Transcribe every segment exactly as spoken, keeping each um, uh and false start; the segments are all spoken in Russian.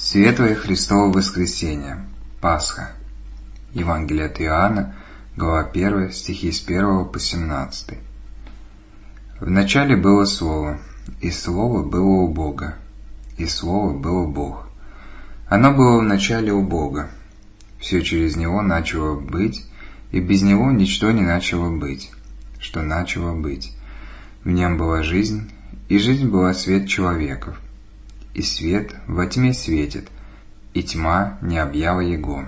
Светлое Христово воскресение. Пасха. Евангелие от Иоанна, глава первая, стихи с первого по семнадцатый. Вначале было Слово, и Слово было у Бога, и Слово было Бог. Оно было вначале у Бога. Все через Него начало быть, и без Него ничто не начало быть, что начало быть. В Нем была жизнь, и жизнь была свет человеков. И свет во тьме светит, и тьма не объяла его.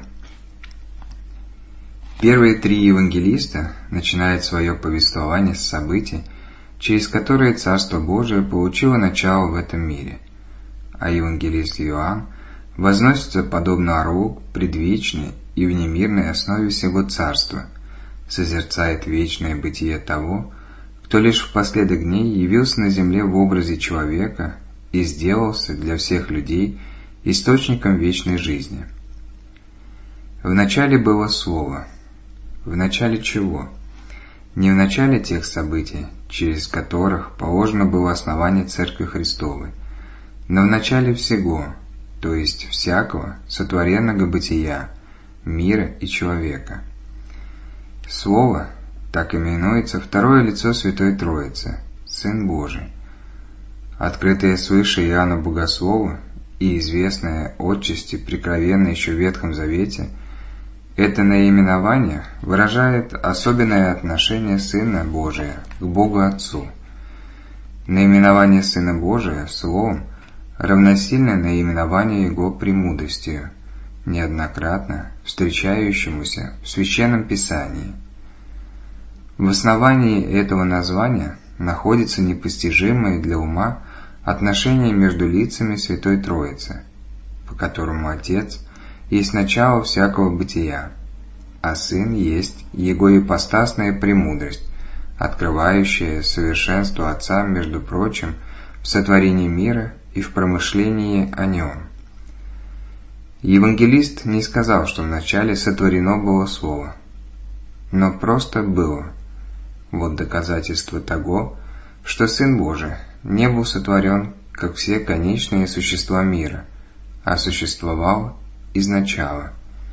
Первые три евангелиста начинают свое повествование с событий, через которые Царство Божие получило начало в этом мире, а евангелист Иоанн возносится подобно орлу к предвечной и внемирной основе всего царства, созерцает вечное бытие того, кто лишь в последок дней явился на земле в образе человека и сделался для всех людей источником вечной жизни. Вначале было Слово. В начале чего? Не в начале тех событий, через которых положено было основание Церкви Христовой, но в начале всего, то есть всякого сотворенного бытия, мира и человека. Слово так именуется второе лицо Святой Троицы, Сын Божий. Открытое свыше Иоанну Богослову и известное отчасти прикровенно еще в Ветхом Завете, это наименование выражает особенное отношение Сына Божия к Богу Отцу. Наименование Сына Божия Словом равносильно наименованию Его премудростью, неоднократно встречающемуся в Священном Писании. В основании этого названия находится непостижимое для ума отношение между лицами Святой Троицы, по которому Отец есть начало всякого бытия, а Сын есть Его ипостасная премудрость, открывающая совершенство Отца, между прочим, в сотворении мира и в промышлении о нем. Евангелист не сказал, что вначале сотворено было Слово, но просто было. Вот доказательство того, что Сын Божий не был сотворен, как все конечные существа мира, а существовал изначала.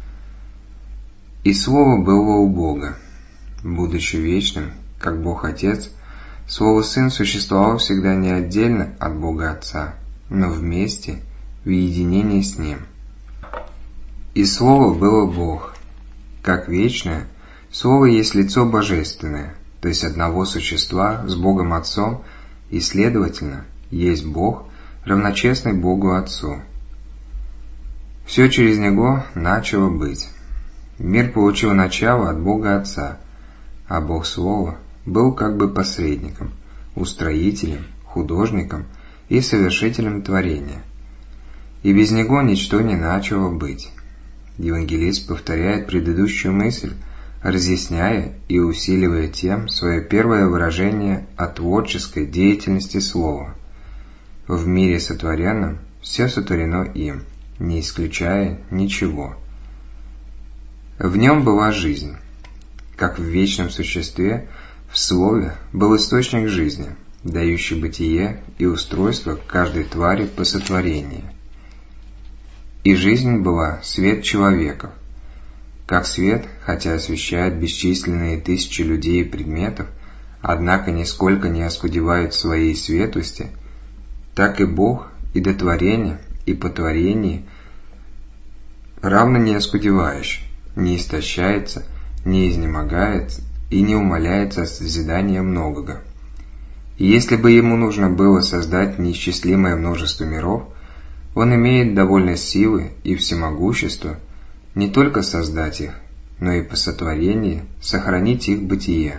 И Слово было у Бога. Будучи вечным, как Бог Отец, Слово Сын существовал всегда не отдельно от Бога Отца, но вместе, в единении с Ним. И Слово было Бог. Как вечное, Слово есть лицо божественное, то есть одного существа с Богом Отцом, и, следовательно, есть Бог, равночестный Богу Отцу. Все через Него начало быть. Мир получил начало от Бога Отца, а Бог Слово был как бы посредником, устроителем, художником и совершителем творения. И без Него ничто не начало быть. Евангелист повторяет предыдущую мысль, разъясняя и усиливая тем свое первое выражение о творческой деятельности Слова. В мире сотворенном все сотворено им, не исключая ничего. В нем была жизнь. Как в вечном существе, в Слове был источник жизни, дающий бытие и устройство каждой твари по сотворении. И жизнь была свет человеков. Как свет, хотя освещает бесчисленные тысячи людей и предметов, однако нисколько не оскудевает в своей светлости, так и Бог и до творения, и по творении равно не оскудевающий, не истощается, не изнемогает и не умаляется от созидания многого. И если бы Ему нужно было создать неисчислимое множество миров, Он имеет довольно силы и всемогущества не только создать их, но и по сотворении сохранить их бытие.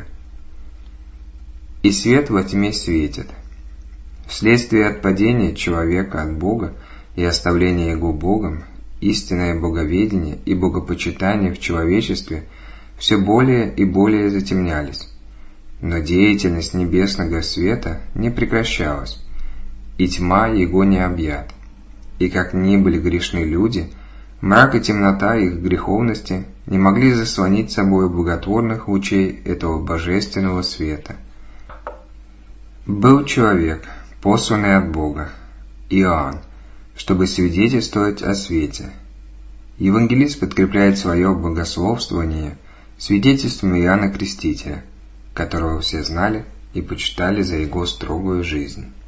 И свет во тьме светит. Вследствие отпадения человека от Бога и оставления его Богом, истинное боговедение и богопочитание в человечестве все более и более затемнялись. Но деятельность небесного света не прекращалась, и тьма его не объят. И как ни были грешны люди, мрак и темнота их греховности не могли заслонить собой благотворных лучей этого божественного света. Был человек, посланный от Бога, Иоанн, чтобы свидетельствовать о свете. Евангелист подкрепляет свое богословствование свидетельством Иоанна Крестителя, которого все знали и почитали за его строгую жизнь.